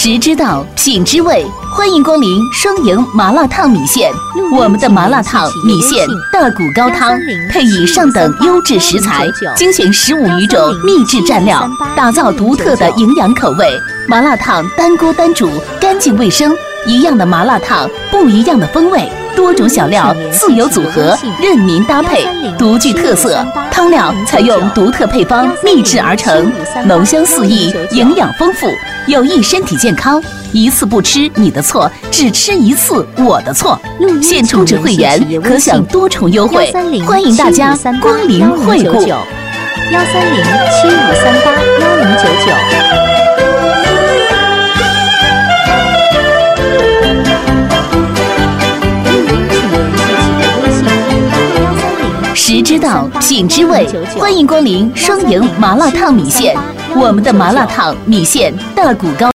食之道，品之味，欢迎光临双赢麻辣烫米线。我们的麻辣烫米线大骨高汤，配以上等优质食材，精选15余种秘制蘸料，打造独特的营养口味。麻辣烫单锅单煮，干净卫生。一样的麻辣烫，不一样的风味。多种小料自由组合，任您搭配，独具特色。汤料采用独特配方秘制而成，浓香四溢，营养丰富，有益身体健康。一次不吃你的错，只吃一次我的错。现充值会员可享多重优惠，欢迎大家光临惠顾。 13075381099。 食之道，品之味，欢迎光临双赢麻辣烫米线。我们的麻辣烫米线大骨高